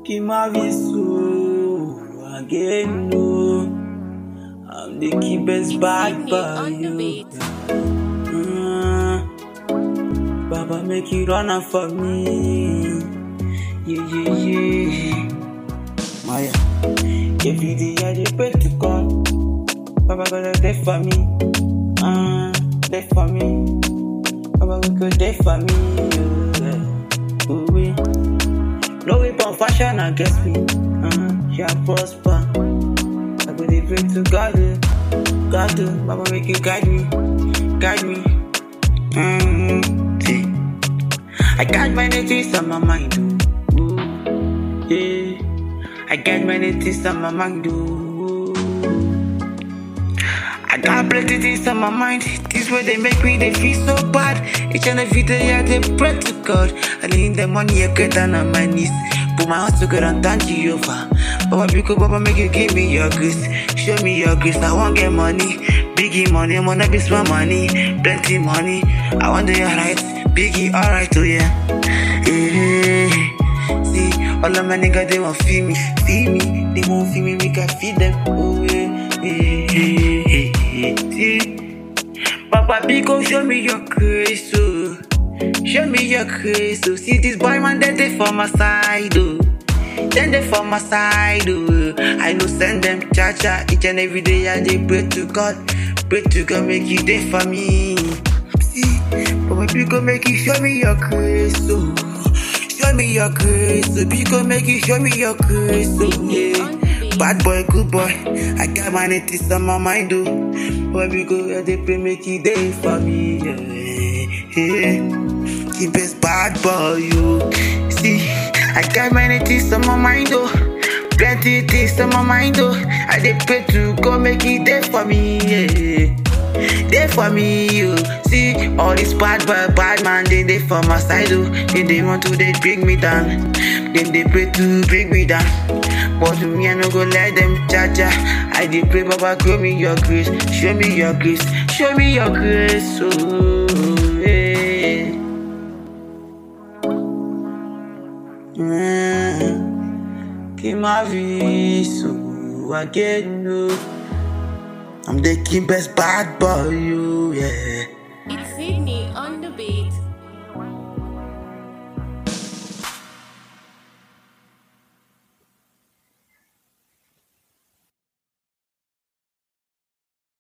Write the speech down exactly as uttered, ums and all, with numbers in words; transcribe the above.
Kimavisu again, no. I'm the keepest bad by you. Uh, Baba make you run out for me. Yeah, yeah, yeah. Maya, every day I dey pray to God. Baba gonna there for me. Uh, there for me. Baba go there for me. Yeah. Ooh, we. No weapon fashion against me. Uh, shall prosper. I go dey pray to God. God, uh, Baba make you guide me, guide me. Mm-hmm. See, I got many things on my mind. Ooh, yeah, I got many things on my mind. Ooh, I got plenty things on my mind. This way they make me they feel so bad. Each and every day I dey pray to God. I need the money I get down on my knees. Put my heart together and thank you over. Baba, because Baba make you give me your grace. Show me your grace. I want get money, biggie money. I wanna be small money, plenty money. I want to do alright, biggie alright oh yeah. Hey, see, all of my niggas they want feel me, feel me. They won't feel me, we can feed them. Oh yeah, hey, hey, hey, hey. See, Baba, because show me your grace, oh. Show me your grace, oh. See this boy man, they they for my side, oh. Then they for my side, oh. I know send them cha-cha. Each and every day I dey pray to God. Pray to God make you there for me. See, but you go make you show me your grace, oh. Show me your grace, oh. You go make you show me your grace, oh. Yeah. Bad boy, good boy. I got my nitties on my mind, oh. But we go they pray make you there for me, yeah. Yeah. Keep this bad boy, you see. I got many things on my mind, oh. Plenty things on my mind, oh. I dey pray to go make it there for me, yeah. There for me, you see. All this bad boy, bad man, they they for my side, oh. They they want to they bring me down. Then they pray to bring me down. But to me, I no go let them cha-cha. I dey pray, Baba, show me your grace. Show me your grace. Show me your grace, oh. Yeah. Mm, Kimavisu again, no. I'm the keepest bad boy, you, yeah. It's Sydney on the beat.